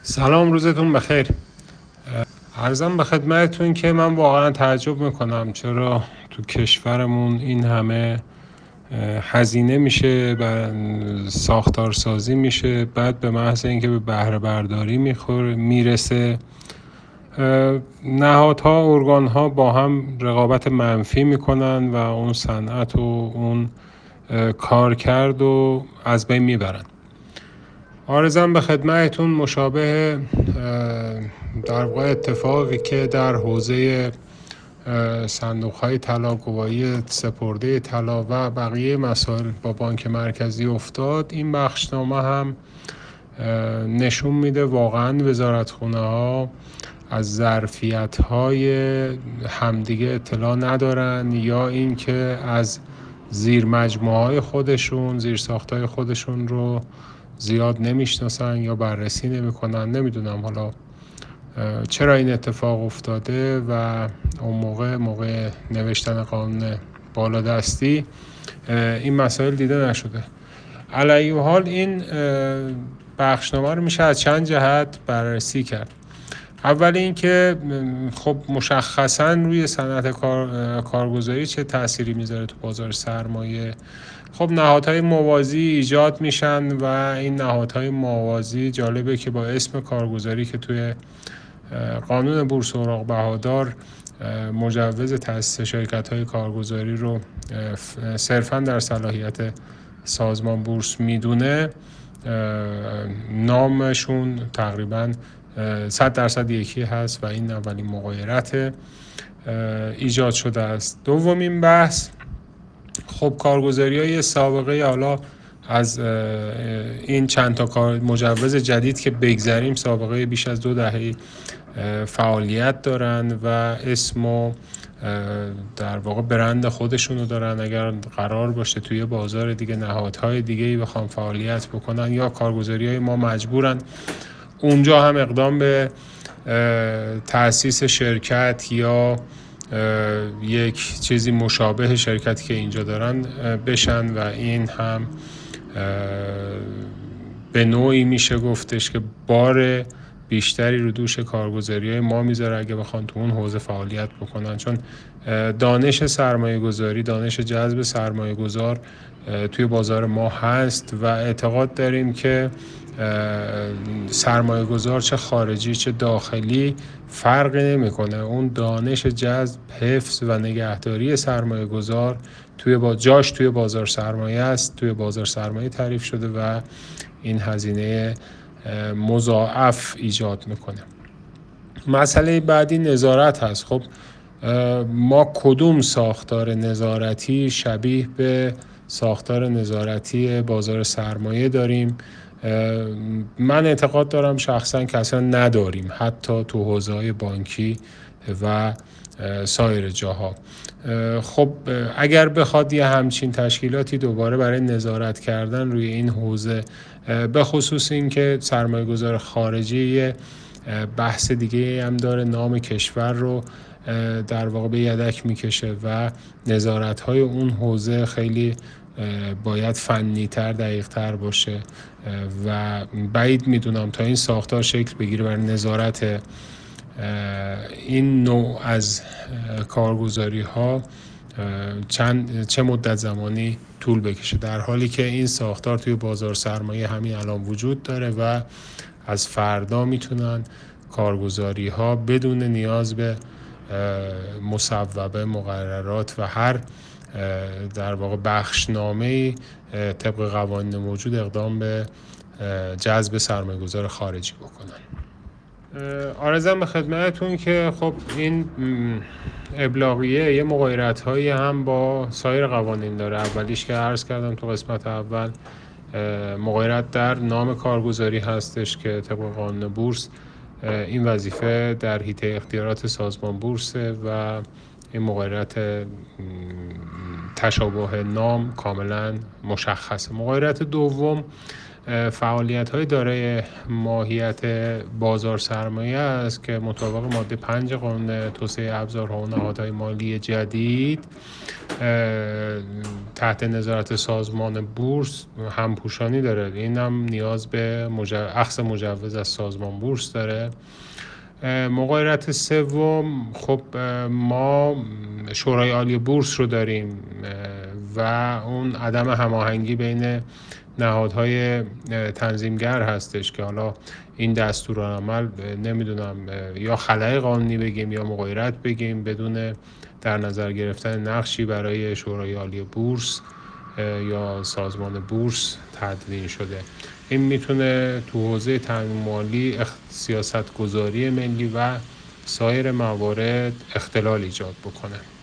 سلام، روزتون بخیر. عرضم به خدمتتون که من واقعا تعجب میکنم چرا تو کشورمون این همه هزینه میشه و ساختارسازی میشه، بعد به محض اینکه به بهره برداری میرسه نهادها، ارگانها با هم رقابت منفی میکنن و اون صنعت و اون کارکرد و از بین میبرن. عرضم به خدمتتون مشابه در واقع اتفاقی که در حوزه صندوق‌های طلا، گواهی سپرده طلا و بقیه مسائل با بانک مرکزی افتاد، این بخشنامه هم نشون میده واقعا وزارتخونه‌ها از ظرفیت‌های همدیگه اطلاع ندارن، یا اینکه از زیر مجموعه‌های خودشون، زیر ساختای خودشون رو زیاد نمیشناسن یا بررسی نمیکنن. نمیدونم حالا چرا این اتفاق افتاده و اون موقع نوشتن قانون بالادستی این مسائل دیده نشده. علیه حال این بخشنامه رو میشه از چند جهت بررسی کرد. اول اینکه خب مشخصا روی صنعت کارگزاری چه تأثیری میذاره تو بازار سرمایه. خب نهادهای موازی ایجاد میشن و این نهادهای موازی جالبه که با اسم کارگزاری که توی قانون بورس اوراق بهادار مجوز تأسیس شرکت‌های کارگزاری رو صرفاً در صلاحیت سازمان بورس میدونه، نامشون تقریباً 100% یکی هست و این اولین مغایرت ایجاد شده است. دومین بحث، خب کارگزاری‌های سابقه، حالا از این چند تا مجوز جدید که بگذریم، سابقه بیش از 2 دهه فعالیت دارن و اسم و در واقع برند خودشونو دارن. اگر قرار باشه توی بازار دیگه نهادهای دیگه‌ای بخوام فعالیت بکنن، یا کارگزاری‌های ما مجبورن اونجا هم اقدام به تأسیس شرکت یا یک چیزی مشابه شرکتی که اینجا دارن بشن و این هم به نوعی میشه گفتش که بار بیشتری رو دوش کارگزاری‌های ما میذاره اگه بخوان تو اون حوزه فعالیت بکنن، چون دانش سرمایه گذاری، دانش جذب سرمایه گذار توی بازار ما هست و اعتقاد داریم که سرمایه گذار چه خارجی چه داخلی فرقی نمیکنه، اون دانش جذب، حفظ و نگهداری سرمایه گذار جاش توی بازار سرمایه است، توی بازار سرمایه تعریف شده و این هزینه مضاعف ایجاد میکنه. مسئله بعدی نظارت هست. خب ما کدوم ساختار نظارتی شبیه به ساختار نظارتی بازار سرمایه داریم؟ من اعتقاد دارم شخصا که اصلا نداریم، حتی تو حوزه‌های بانکی و سایر جاها. خب اگر بخواد یه همچین تشکیلاتی دوباره برای نظارت کردن روی این حوزه، به خصوص این که سرمایه گذار خارجی بحث دیگه هم داره، نام کشور رو در واقع به یدک میکشه و نظارت‌های اون حوزه خیلی باید فنی‌تر، دقیق‌تر باشه و بعید میدونم تا این ساختار شکل بگیره بر نظارت این نوع از کارگزاری‌ها چه مدت زمانی طول بکشه، در حالی که این ساختار توی بازار سرمایه همین الان وجود داره و از فردا میتونن کارگزاری‌ها بدون نیاز به مصوبه، مقررات و هر در واقع بخشنامه‌ای طبق قوانین موجود اقدام به جذب سرمایه‌گذار خارجی بکنن. عرضم به خدمتتون که خب این ابلاغیه یه مغایرت‌هایی هم با سایر قوانین داره. اولیش که عرض کردم تو قسمت اول، مغایرت در نام کارگزاری هستش که طبق قانون بورس این وظیفه در حیطه اختیارات سازمان بورس و این مغایرت تشابه نام کاملا مشخصه. مغایرت دوم فعالیت‌های دارای ماهیت بازار سرمایه است که مطابق ماده 5 قانون توسعه ابزارها و نهادهای مالی جدید تحت نظارت سازمان بورس همپوشانی داره. این هم نیاز به اخذ مجوز از سازمان بورس داره. مقایرت سوم، خب ما شورای عالی بورس رو داریم و اون عدم هماهنگی بین نهادهای تنظیمگر هستش که حالا این دستورالعمل نمیدونم یا خلأ قانونی بگیم یا مغایرت بگیم بدون در نظر گرفتن نقشی برای شورای عالی بورس یا سازمان بورس تدوین شده. این میتونه تو حوزه تامین مالی، سیاست گذاری ملی و سایر موارد اختلال ایجاد بکنه.